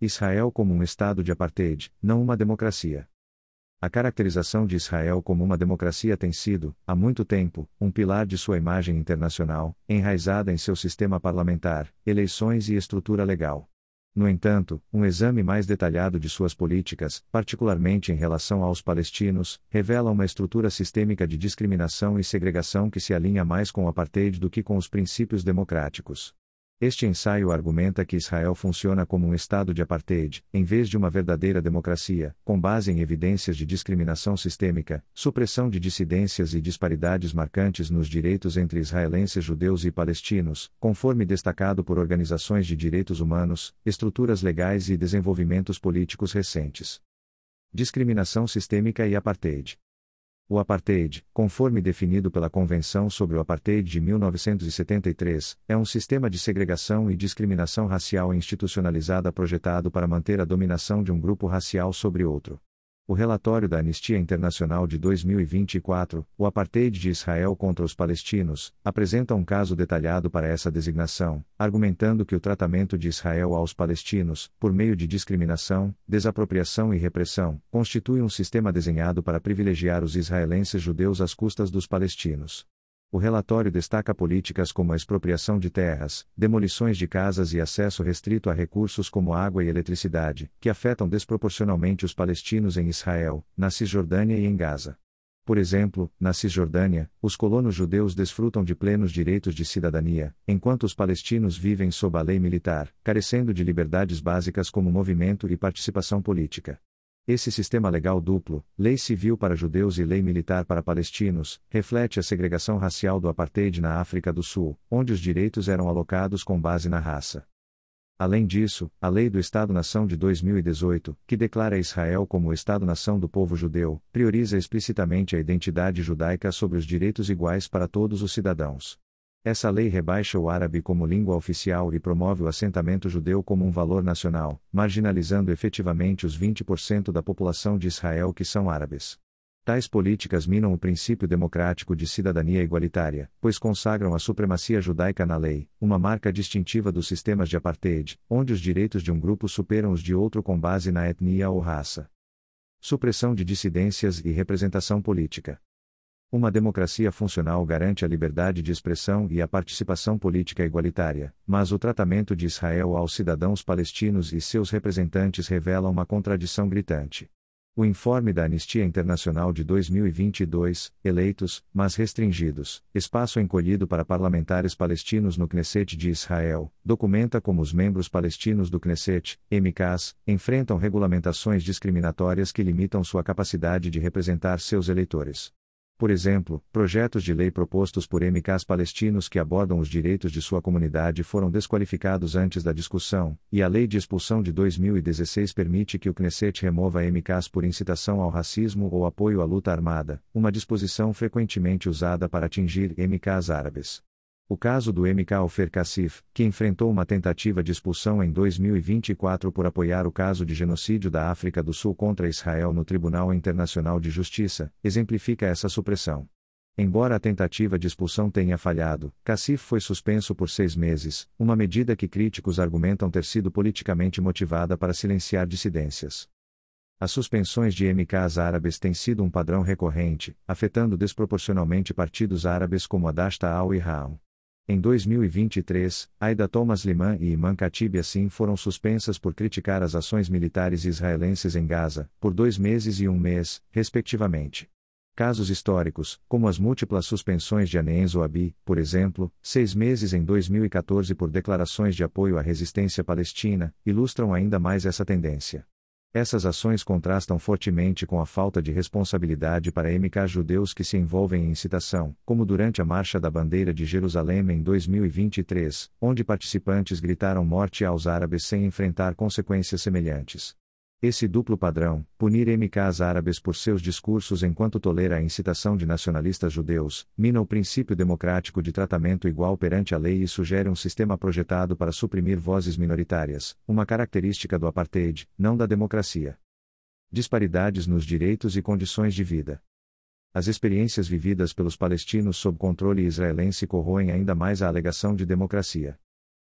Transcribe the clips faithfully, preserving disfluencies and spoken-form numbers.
Israel como um estado de apartheid, não uma democracia. A caracterização de Israel como uma democracia tem sido, há muito tempo, um pilar de sua imagem internacional, enraizada em seu sistema parlamentar, eleições e estrutura legal. No entanto, um exame mais detalhado de suas políticas, particularmente em relação aos palestinos, revela uma estrutura sistêmica de discriminação e segregação que se alinha mais com o apartheid do que com os princípios democráticos. Este ensaio argumenta que Israel funciona como um estado de apartheid, em vez de uma verdadeira democracia, com base em evidências de discriminação sistêmica, supressão de dissidências e disparidades marcantes nos direitos entre israelenses judeus e palestinos, conforme destacado por organizações de direitos humanos, estruturas legais e desenvolvimentos políticos recentes. Discriminação sistêmica e apartheid. O apartheid, conforme definido pela Convenção sobre o Apartheid de mil novecentos e setenta e três, é um sistema de segregação e discriminação racial institucionalizada projetado para manter a dominação de um grupo racial sobre outro. O relatório da Anistia Internacional de dois mil e vinte e quatro, O Apartheid de Israel contra os Palestinos, apresenta um caso detalhado para essa designação, argumentando que o tratamento de Israel aos palestinos, por meio de discriminação, desapropriação e repressão, constitui um sistema desenhado para privilegiar os israelenses judeus às custas dos palestinos. O relatório destaca políticas como a expropriação de terras, demolições de casas e acesso restrito a recursos como água e eletricidade, que afetam desproporcionalmente os palestinos em Israel, na Cisjordânia e em Gaza. Por exemplo, na Cisjordânia, os colonos judeus desfrutam de plenos direitos de cidadania, enquanto os palestinos vivem sob a lei militar, carecendo de liberdades básicas como movimento e participação política. Esse sistema legal duplo, lei civil para judeus e lei militar para palestinos, reflete a segregação racial do apartheid na África do Sul, onde os direitos eram alocados com base na raça. Além disso, a Lei do Estado-nação de dois mil e dezoito, que declara Israel como o Estado-nação do povo judeu, prioriza explicitamente a identidade judaica sobre os direitos iguais para todos os cidadãos. Essa lei rebaixa o árabe como língua oficial e promove o assentamento judeu como um valor nacional, marginalizando efetivamente os vinte por cento da população de Israel que são árabes. Tais políticas minam o princípio democrático de cidadania igualitária, pois consagram a supremacia judaica na lei, uma marca distintiva dos sistemas de apartheid, onde os direitos de um grupo superam os de outro com base na etnia ou raça. Supressão de dissidências e representação política. Uma democracia funcional garante a liberdade de expressão e a participação política igualitária, mas o tratamento de Israel aos cidadãos palestinos e seus representantes revela uma contradição gritante. O informe da Anistia Internacional de dois mil e vinte e dois, Eleitos, mas restringidos, espaço encolhido para parlamentares palestinos no Knesset de Israel, documenta como os membros palestinos do Knesset, M Ks, enfrentam regulamentações discriminatórias que limitam sua capacidade de representar seus eleitores. Por exemplo, projetos de lei propostos por M Ks palestinos que abordam os direitos de sua comunidade foram desqualificados antes da discussão, e a Lei de Expulsão de dois mil e dezesseis permite que o Knesset remova M Ks por incitação ao racismo ou apoio à luta armada, uma disposição frequentemente usada para atingir M Ks árabes. O caso do M K Ofer Kassif, que enfrentou uma tentativa de expulsão em dois mil e vinte e quatro por apoiar o caso de genocídio da África do Sul contra Israel no Tribunal Internacional de Justiça, exemplifica essa supressão. Embora a tentativa de expulsão tenha falhado, Kassif foi suspenso por seis meses, uma medida que críticos argumentam ter sido politicamente motivada para silenciar dissidências. As suspensões de M Ks árabes têm sido um padrão recorrente, afetando desproporcionalmente partidos árabes como a Dashta al-Ihram. Em dois mil e vinte e três, Aida Thomas Liman e Iman Khatib Yassin foram suspensas por criticar as ações militares israelenses em Gaza, por dois meses e um mês, respectivamente. Casos históricos, como as múltiplas suspensões de Anen Zoabi, por exemplo, seis meses em dois mil e quatorze por declarações de apoio à resistência palestina, ilustram ainda mais essa tendência. Essas ações contrastam fortemente com a falta de responsabilidade para M Ks judeus que se envolvem em incitação, como durante a Marcha da Bandeira de Jerusalém em dois mil e vinte e três, onde participantes gritaram morte aos árabes sem enfrentar consequências semelhantes. Esse duplo padrão, punir M Ks árabes por seus discursos enquanto tolera a incitação de nacionalistas judeus, mina o princípio democrático de tratamento igual perante a lei e sugere um sistema projetado para suprimir vozes minoritárias, uma característica do apartheid, não da democracia. Disparidades nos direitos e condições de vida. As experiências vividas pelos palestinos sob controle israelense corroem ainda mais a alegação de democracia.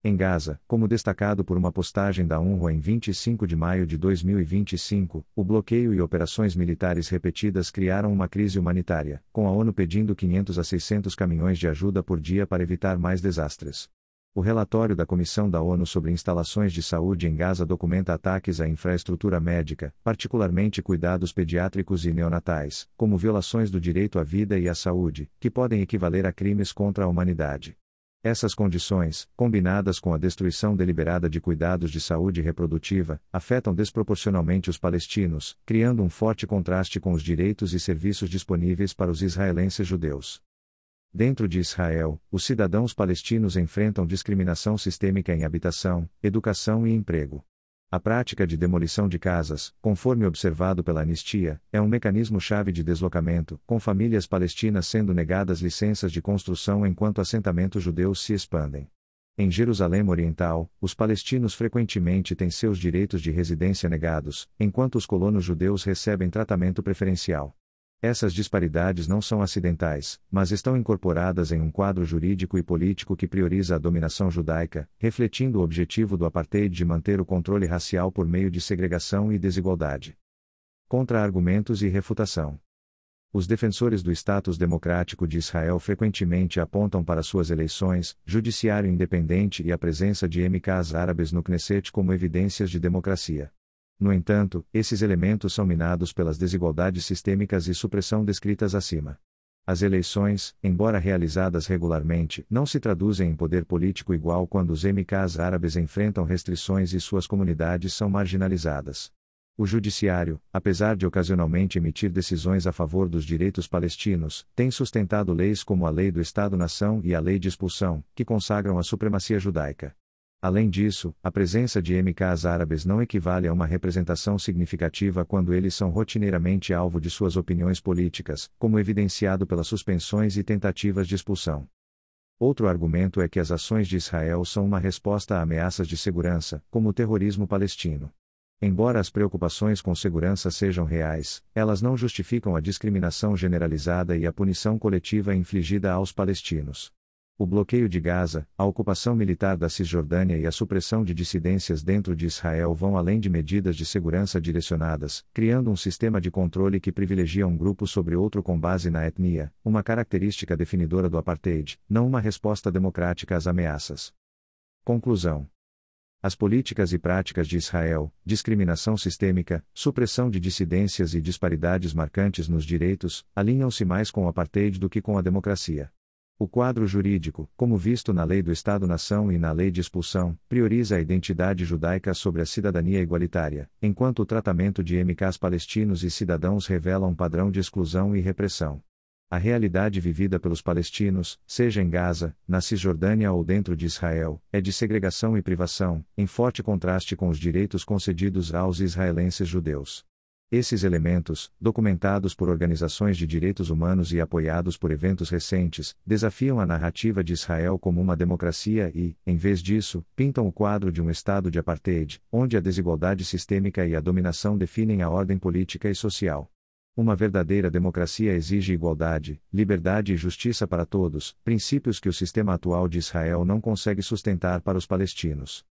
Em Gaza, como destacado por uma postagem da UNRWA em vinte e cinco de maio de dois mil e vinte e cinco, o bloqueio e operações militares repetidas criaram uma crise humanitária, com a ONU pedindo quinhentos a seiscentos caminhões de ajuda por dia para evitar mais desastres. O relatório da Comissão da ONU sobre instalações de saúde em Gaza documenta ataques à infraestrutura médica, particularmente cuidados pediátricos e neonatais, como violações do direito à vida e à saúde, que podem equivaler a crimes contra a humanidade. Essas condições, combinadas com a destruição deliberada de cuidados de saúde reprodutiva, afetam desproporcionalmente os palestinos, criando um forte contraste com os direitos e serviços disponíveis para os israelenses judeus. Dentro de Israel, os cidadãos palestinos enfrentam discriminação sistêmica em habitação, educação e emprego. A prática de demolição de casas, conforme observado pela Anistia, é um mecanismo-chave de deslocamento, com famílias palestinas sendo negadas licenças de construção enquanto assentamentos judeus se expandem. Em Jerusalém Oriental, os palestinos frequentemente têm seus direitos de residência negados, enquanto os colonos judeus recebem tratamento preferencial. Essas disparidades não são acidentais, mas estão incorporadas em um quadro jurídico e político que prioriza a dominação judaica, refletindo o objetivo do apartheid de manter o controle racial por meio de segregação e desigualdade. Contra-argumentos e refutação. Os defensores do status democrático de Israel frequentemente apontam para suas eleições, judiciário independente e a presença de M Ks árabes no Knesset como evidências de democracia. No entanto, esses elementos são minados pelas desigualdades sistêmicas e supressão descritas acima. As eleições, embora realizadas regularmente, não se traduzem em poder político igual quando os M Ks árabes enfrentam restrições e suas comunidades são marginalizadas. O judiciário, apesar de ocasionalmente emitir decisões a favor dos direitos palestinos, tem sustentado leis como a Lei do Estado-nação e a Lei de Expulsão, que consagram a supremacia judaica. Além disso, a presença de M Ks árabes não equivale a uma representação significativa quando eles são rotineiramente alvo de suas opiniões políticas, como evidenciado pelas suspensões e tentativas de expulsão. Outro argumento é que as ações de Israel são uma resposta a ameaças de segurança, como o terrorismo palestino. Embora as preocupações com segurança sejam reais, elas não justificam a discriminação generalizada e a punição coletiva infligida aos palestinos. O bloqueio de Gaza, a ocupação militar da Cisjordânia e a supressão de dissidências dentro de Israel vão além de medidas de segurança direcionadas, criando um sistema de controle que privilegia um grupo sobre outro com base na etnia, uma característica definidora do apartheid, não uma resposta democrática às ameaças. Conclusão. As políticas e práticas de Israel, discriminação sistêmica, supressão de dissidências e disparidades marcantes nos direitos, alinham-se mais com o apartheid do que com a democracia. O quadro jurídico, como visto na Lei do Estado-nação e na Lei de Expulsão, prioriza a identidade judaica sobre a cidadania igualitária, enquanto o tratamento de M Ks palestinos e cidadãos revela um padrão de exclusão e repressão. A realidade vivida pelos palestinos, seja em Gaza, na Cisjordânia ou dentro de Israel, é de segregação e privação, em forte contraste com os direitos concedidos aos israelenses judeus. Esses elementos, documentados por organizações de direitos humanos e apoiados por eventos recentes, desafiam a narrativa de Israel como uma democracia e, em vez disso, pintam o quadro de um estado de apartheid, onde a desigualdade sistêmica e a dominação definem a ordem política e social. Uma verdadeira democracia exige igualdade, liberdade e justiça para todos, princípios que o sistema atual de Israel não consegue sustentar para os palestinos.